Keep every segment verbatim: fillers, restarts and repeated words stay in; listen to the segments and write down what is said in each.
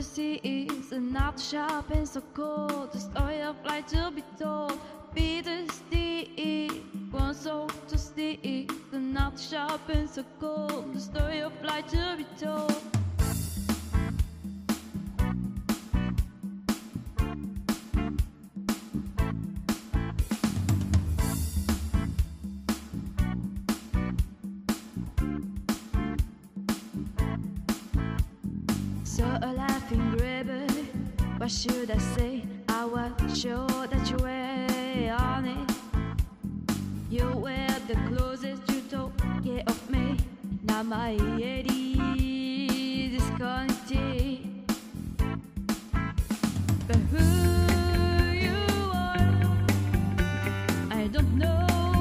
to see, the night sharp and so cold, the story of life to be told. Be the steed, one soul to see, the night sharp and so cold, the story of life to be told. So a laughing grabber, what should I say? I was sure that you were on it. You were the closest you took care of me. Now my head is disconnected. But who you are, I don't know.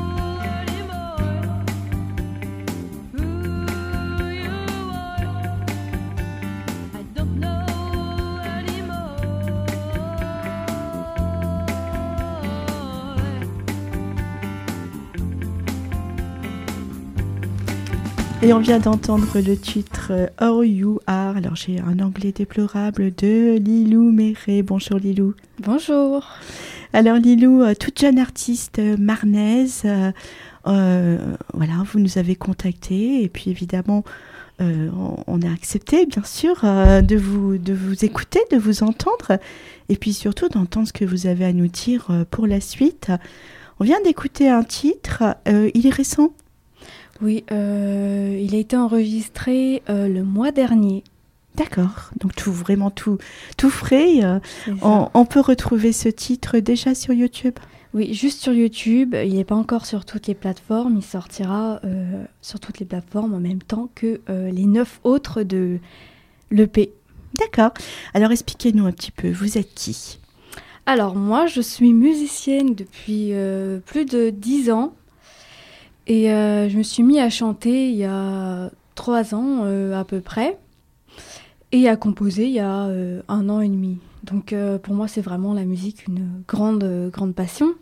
Et on vient d'entendre le titre « How You Are ». Alors j'ai un anglais déplorable de Lilou Méré. Bonjour Lilou. Bonjour. Alors Lilou, toute jeune artiste marnaise, euh, euh, voilà, vous nous avez contacté et puis évidemment euh, on, on a accepté bien sûr euh, de, vous, de vous écouter, de vous entendre et puis surtout d'entendre ce que vous avez à nous dire euh, pour la suite. On vient d'écouter un titre, euh, il est récent ? Oui, euh, il a été enregistré euh, le mois dernier. D'accord, donc tout, vraiment tout, tout frais. Euh, on, on peut retrouver ce titre déjà sur YouTube ? Oui, juste sur YouTube. Il n'est pas encore sur toutes les plateformes. Il sortira euh, sur toutes les plateformes en même temps que euh, les neuf autres de l'E P. D'accord. Alors expliquez-nous un petit peu, vous êtes qui ? Alors moi, je suis musicienne depuis euh, plus de dix ans. Et euh, je me suis mis à chanter il y a trois ans euh, à peu près, et à composer il y a euh, un an et demi. Donc euh, pour moi, c'est vraiment la musique une grande, euh, grande passion.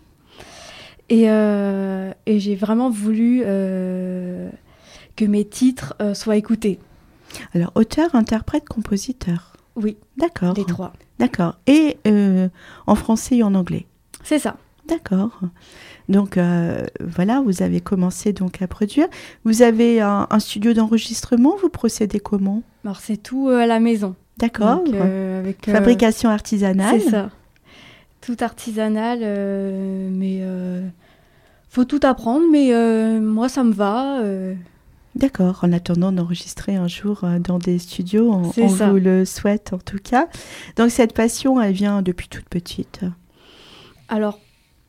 Et, euh, et j'ai vraiment voulu euh, que mes titres euh, soient écoutés. Alors auteur, interprète, compositeur. Oui, d'accord. Les trois. D'accord. Et euh, en français et en anglais. C'est ça. D'accord. Donc euh, voilà, vous avez commencé donc à produire. Vous avez un, un studio d'enregistrement, vous procédez comment ? Alors c'est tout euh, à la maison. D'accord. Donc, euh, avec, euh, fabrication artisanale. C'est ça. Tout artisanal, euh, mais euh, faut tout apprendre, mais euh, moi ça me va. Euh... D'accord, en attendant d'enregistrer un jour euh, dans des studios, on, on vous le souhaite en tout cas. Donc cette passion, elle vient depuis toute petite ? Alors,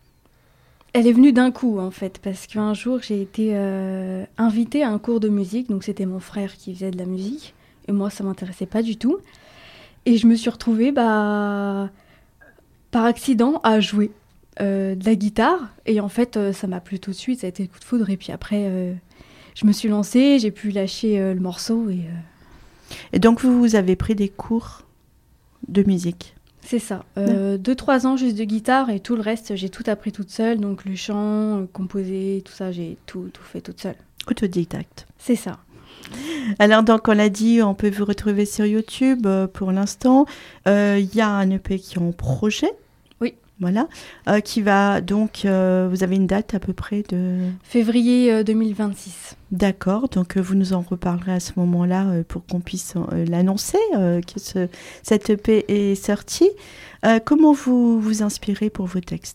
elle est venue d'un coup, en fait, parce qu'un jour, j'ai été euh, invitée à un cours de musique. Donc, c'était mon frère qui faisait de la musique. Et moi, ça ne m'intéressait pas du tout. Et je me suis retrouvée, bah, par accident, à jouer euh, de la guitare. Et en fait, euh, ça m'a plu tout de suite. Ça a été le coup de foudre. Et puis après, euh, je me suis lancée. J'ai pu lâcher euh, le morceau. Et, euh... et donc, vous, vous avez pris des cours de musique ? C'est ça. Euh, deux, trois ans juste de guitare et tout le reste, j'ai tout appris toute seule. Donc le chant, composer, tout ça, j'ai tout, tout fait toute seule. Autodidacte. C'est ça. Alors donc on l'a dit, on peut vous retrouver sur YouTube euh, pour l'instant. Il euh, y a un E P qui est en projet. Oui. Voilà. Euh, qui va donc, euh, vous avez une date à peu près de... Février euh, deux mille vingt-six. D'accord, donc euh, vous nous en reparlerez à ce moment-là euh, pour qu'on puisse euh, l'annoncer, euh, que ce, cette E P est sortie. Euh, comment vous vous inspirez pour vos textes ?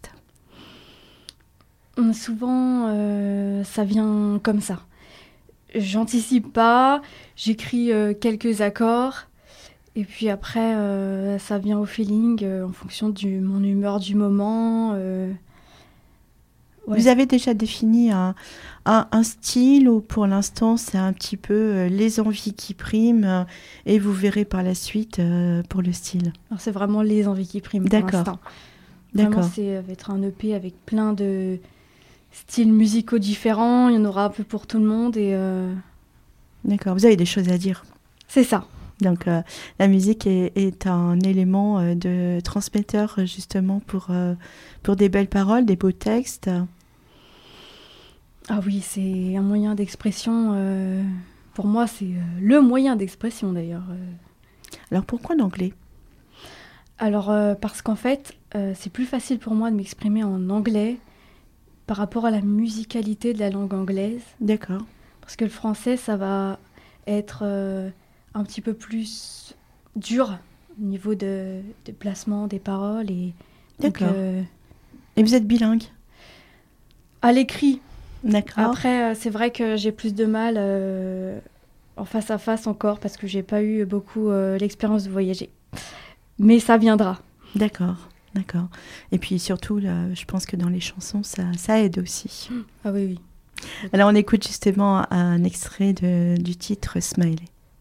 Souvent, euh, ça vient comme ça. J'anticipe pas, j'écris euh, quelques accords, et puis après, euh, ça vient au feeling, euh, en fonction de mon humeur du moment. Euh... Ouais. Vous avez déjà défini un, un, un style ou pour l'instant c'est un petit peu euh, les envies qui priment euh, et vous verrez par la suite euh, pour le style. Alors c'est vraiment les envies qui priment D'accord. pour l'instant. D'accord. Vraiment, c'est va être un E P avec plein de styles musicaux différents. Il y en aura un peu pour tout le monde et. Euh... D'accord. Vous avez des choses à dire. C'est ça. Donc euh, la musique est, est un élément euh, de transmetteur justement pour, euh, pour des belles paroles, des beaux textes. Ah oui, c'est un moyen d'expression. Euh, pour moi, c'est euh, le moyen d'expression d'ailleurs. Euh. Alors pourquoi l'anglais ? Alors, euh, parce qu'en fait, euh, c'est plus facile pour moi de m'exprimer en anglais par rapport à la musicalité de la langue anglaise. D'accord. Parce que le français, ça va être euh, un petit peu plus dur au niveau de, de placement des paroles. Et, donc, D'accord. euh, Et vous êtes bilingue? à l'écrit. D'accord. Après, euh, c'est vrai que j'ai plus de mal euh, en face à face encore parce que j'ai pas eu beaucoup euh, l'expérience de voyager. Mais ça viendra. D'accord, d'accord. Et puis surtout, là, je pense que dans les chansons, ça, ça aide aussi. Ah oui, oui. Alors on écoute justement un extrait de, du titre Smiley.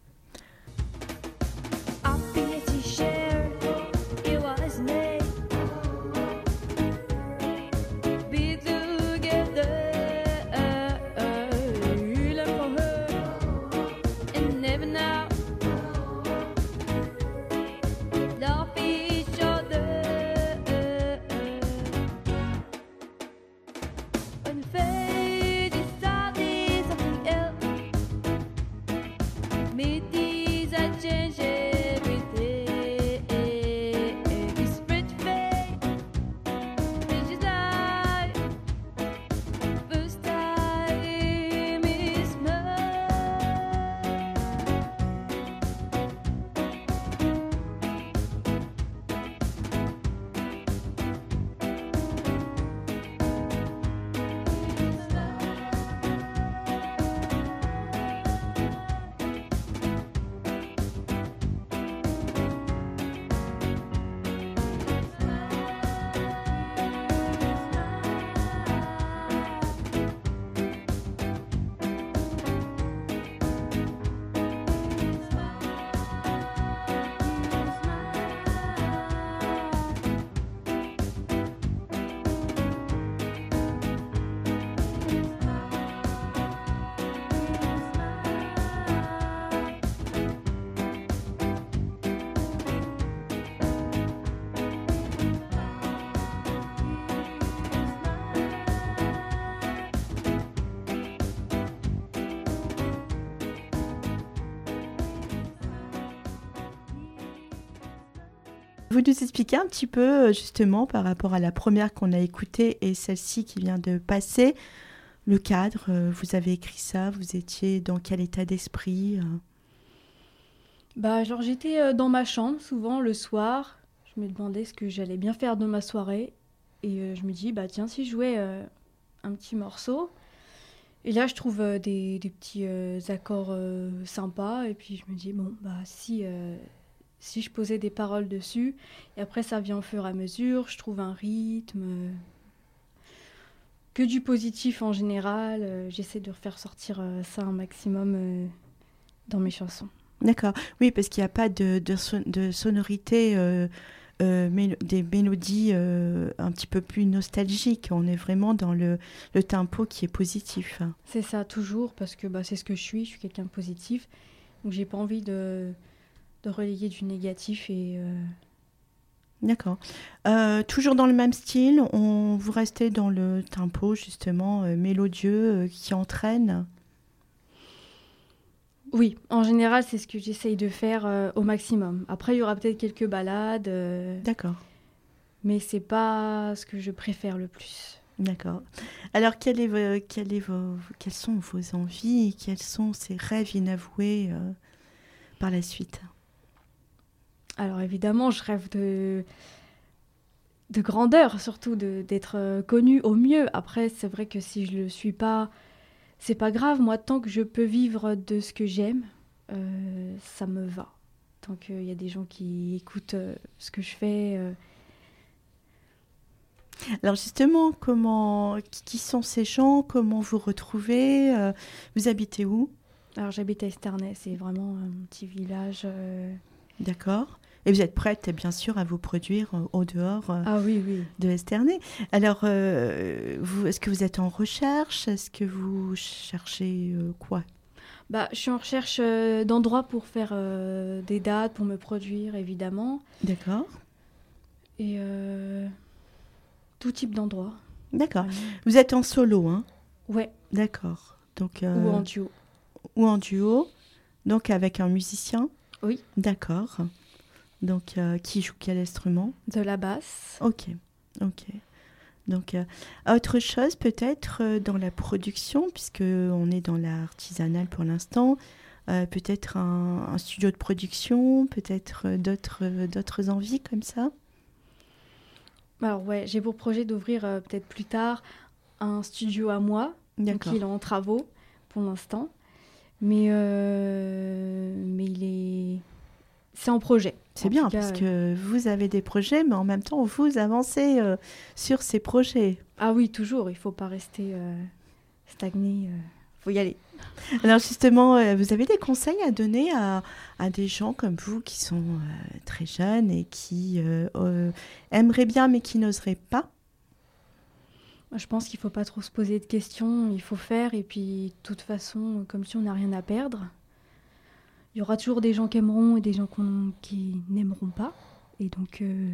Vous nous expliquez un petit peu justement par rapport à la première qu'on a écoutée et celle-ci qui vient de passer, le cadre, vous avez écrit ça, vous étiez dans quel état d'esprit? Bah, alors j'étais dans ma chambre souvent le soir, je me demandais ce que j'allais bien faire de ma soirée et euh, je me dis bah tiens si je jouais euh, un petit morceau et là je trouve euh, des, des petits euh, accords euh, sympas et puis je me dis bon bah si euh, si je posais des paroles dessus et après ça vient au fur et à mesure, je trouve un rythme, euh, que du positif en général, euh, j'essaie de faire sortir euh, ça un maximum euh, dans mes chansons. D'accord, oui, parce qu'il n'y a pas de, de, son, de sonorité, euh, euh, mélo- des mélodies euh, un petit peu plus nostalgiques. On est vraiment dans le, le tempo qui est positif. C'est ça, toujours, parce que bah, c'est ce que je suis, je suis quelqu'un de positif. Donc j'ai pas envie de, de relayer du négatif. Et, euh... D'accord. Euh, toujours dans le même style, on, vous restez dans le tempo justement euh, mélodieux euh, qui entraîne? Oui, en général, c'est ce que j'essaye de faire euh, au maximum. Après, il y aura peut-être quelques ballades. Euh, D'accord. Mais c'est pas ce que je préfère le plus. D'accord. Alors, quel est vo- quel est vos, quelles sont vos envies, quels sont ces rêves inavoués euh, par la suite? Alors évidemment, je rêve de, de grandeur, surtout de, d'être euh, connue au mieux. Après, c'est vrai que si je le suis pas, c'est pas grave. Moi, tant que je peux vivre de ce que j'aime, euh, ça me va. Tant qu'il y a des gens qui écoutent euh, ce que je fais. Euh... Alors justement, comment, qui sont ces gens? Comment vous retrouvez? euh, Vous habitez où? Alors j'habite à Esternay, c'est vraiment un petit village. Euh... D'accord. Et vous êtes prête, bien sûr, à vous produire euh, au dehors euh, ah oui, oui. de Esternay. Alors, euh, vous, est-ce que vous êtes en recherche? Est-ce que vous cherchez euh, quoi? Bah, je suis en recherche euh, d'endroits pour faire euh, des dates, pour me produire, évidemment. D'accord. Et euh, tout type d'endroits. D'accord. Vraiment. Vous êtes en solo, hein? Ouais. D'accord. Donc, euh, Ou en duo. Ou en duo, donc avec un musicien? Oui. D'accord. Donc, euh, qui joue quel instrument? De la basse. Ok, ok. Donc, euh, autre chose peut-être euh, dans la production, puisque on est dans l'artisanal pour l'instant, euh, peut-être un, un studio de production, peut-être euh, d'autres, euh, d'autres envies comme ça? Alors ouais, j'ai pour projet d'ouvrir euh, peut-être plus tard un studio à moi. D'accord. Donc il est en travaux pour l'instant. Mais, euh, mais il est... C'est en projet. C'est En bien, tout cas, parce euh, que vous avez des projets, mais en même temps, vous avancez euh, sur ces projets. Ah oui, toujours. Il ne faut pas rester euh, stagné. Il euh, faut y aller. Alors justement, euh, vous avez des conseils à donner à, à des gens comme vous qui sont euh, très jeunes et qui euh, euh, aimeraient bien, mais qui n'oseraient pas? Moi, je pense qu'il ne faut pas trop se poser de questions. Il faut faire. Et puis, de toute façon, comme si on n'a rien à perdre. Il y aura toujours des gens qui aimeront et des gens qu'on- qui n'aimeront pas. Et donc, euh,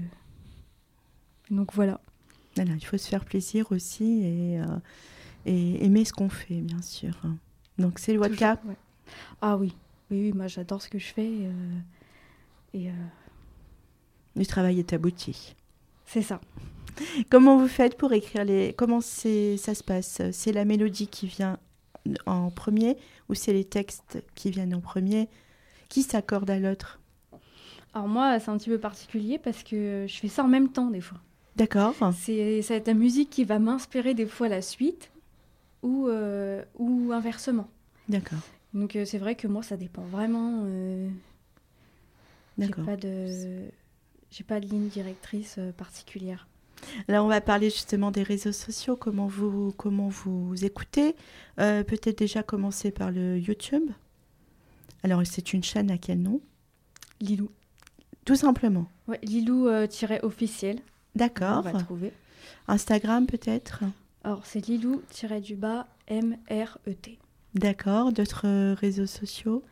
donc voilà. Alors, il faut se faire plaisir aussi et, euh, et aimer ce qu'on fait, bien sûr. Donc, c'est votre Toujours, cas? ouais. Ah oui. Oui, oui, moi j'adore ce que je fais. euh, et euh, Le travail est abouti. c'est ça. Comment vous faites pour écrire les... Comment c'est... ça se passe? C'est la mélodie qui vient en premier ou c'est les textes qui viennent en premier? Qui s'accorde à l'autre? Alors moi, c'est un petit peu particulier parce que je fais ça en même temps des fois. D'accord. C'est, ça va être la musique qui va m'inspirer des fois la suite ou, euh, ou inversement. D'accord. Donc euh, c'est vrai que moi, ça dépend vraiment. euh, j'ai D'accord. pas de, j'ai pas de ligne directrice euh, particulière. Là, on va parler justement des réseaux sociaux, comment vous, comment vous écoutez. Euh, peut-être déjà commencer par le YouTube. Alors, c'est une chaîne à quel nom? Lilou. Tout simplement. Ouais, Lilou euh, tiret officiel. On D'accord. va trouver. Instagram peut-être? Alors c'est Lilou tiret du bas M R E T. D'accord. D'autres euh, réseaux sociaux?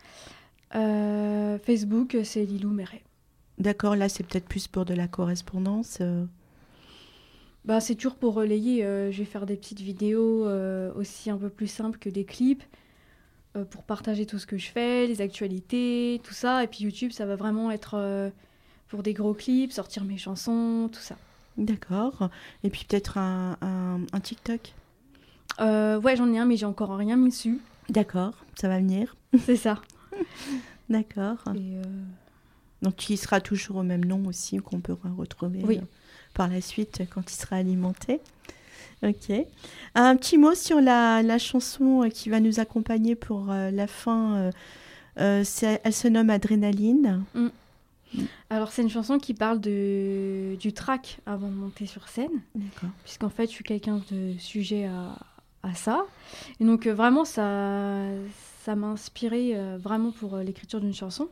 Euh, Facebook, c'est Lilou Méret. D'accord. Là, c'est peut-être plus pour de la correspondance. euh. Bah, c'est toujours pour relayer. euh, je vais faire des petites vidéos euh, aussi un peu plus simples que des clips euh, pour partager tout ce que je fais, les actualités, tout ça. Et puis YouTube, ça va vraiment être euh, pour des gros clips, sortir mes chansons, tout ça. D'accord. Et puis peut-être un, un, un TikTok? Euh, ouais, j'en ai un, mais j'ai encore rien mis dessus. D'accord. Ça va venir. C'est ça. D'accord. Et, euh, Donc, il sera toujours au même nom aussi, qu'on pourra retrouver Oui. euh, par la suite quand il sera alimenté. Ok. Un petit mot sur la, la chanson euh, qui va nous accompagner pour euh, la fin. euh, euh, c'est- elle se nomme Adrénaline. Alors, c'est une chanson qui parle de, du track avant de monter sur scène. D'accord. Puisqu'en fait, je suis quelqu'un de sujet à, à ça. Et donc, euh, vraiment, ça, ça m'a inspiré euh, vraiment pour euh, l'écriture d'une chanson.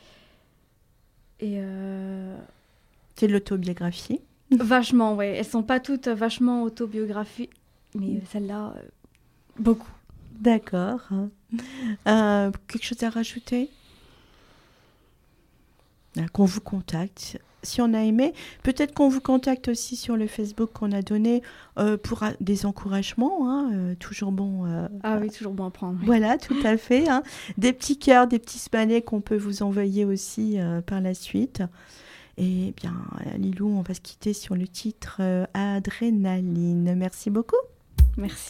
Et euh, C'est de l'autobiographie. vachement, ouais. Elles sont pas toutes vachement autobiographiques, mais euh, celle-là, euh, beaucoup. D'accord. Euh, quelque chose à rajouter? Ah, qu'on vous contacte. Si on a aimé, peut-être qu'on vous contacte aussi sur le Facebook qu'on a donné euh, pour euh, des encouragements. Hein, euh, toujours bon. euh, Ah oui, toujours bon à prendre. oui. Voilà, tout à fait. Hein. Des petits cœurs, des petits smalets qu'on peut vous envoyer aussi euh, par la suite. Et bien, euh, Lilou, on va se quitter sur le titre euh, Adrénaline. Merci beaucoup. Merci.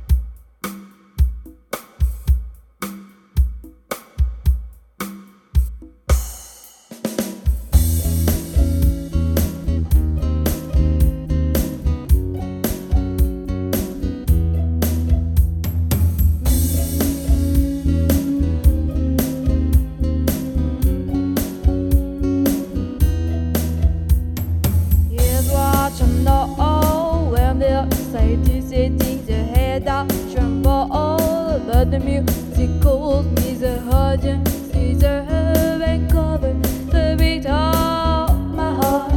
Here's what you know when the safety settings your head up tremble, but the music calls me the urgent deserve and cover the beat of my heart.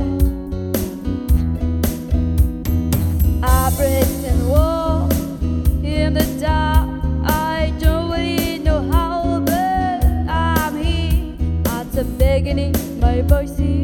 I break and walk in the dark. I don't really know how, but I'm here at the beginning. My voice is